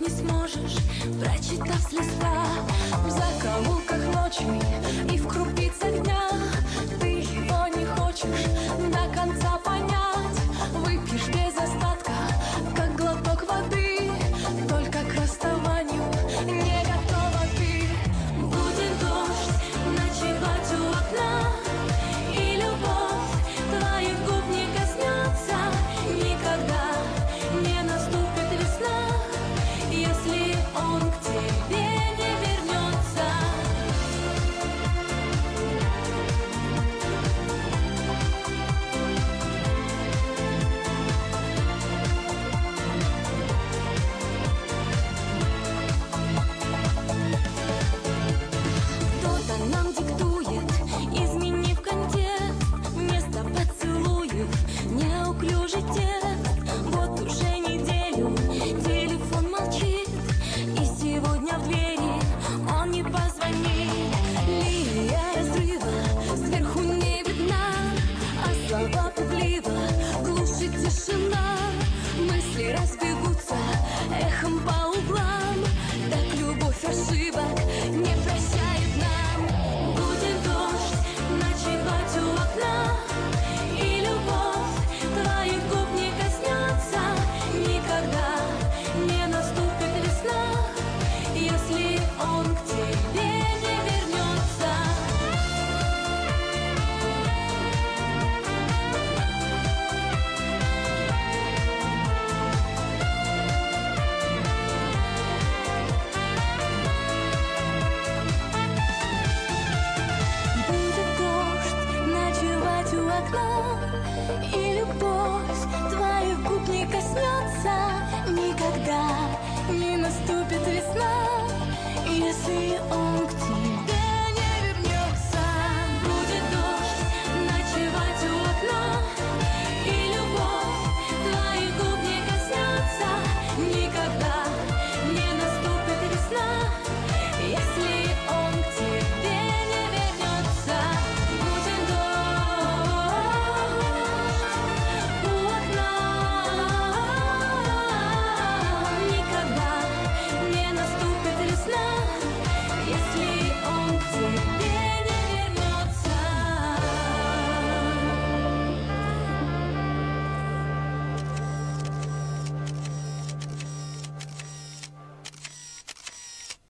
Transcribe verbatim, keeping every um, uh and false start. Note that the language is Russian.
не сможешь, прочитав с листа. В закоулках ночи и в крупицах дня ты его не хочешь до конца понять. Выпьешь без остатка, как глоток воды, только к расставанию не готова ты. Будет дождь ночевать у окна, и любовь твоих губ не коснется. Никогда не наступит весна, если он к тебе не вернется. Кто-то нам диктует, изменив контекст, вместо поцелуев неуклюжий текст. Вот уже неделю телефон молчит, и сегодня в двери он не позвонит. Линия разрыва сверху не видна, а слова пугливо глушит тишина. Мысли разбегутся эхом по углам, так любовь ошибок не прощает нам. Будет дождь ночевать у окна, и любовь твоих губ не коснется. Никогда не наступит весна, если он к тебе не вернется. Будет дождь ночевать у окна, и любовь твоих губ не коснется. Никогда не наступит весна, если он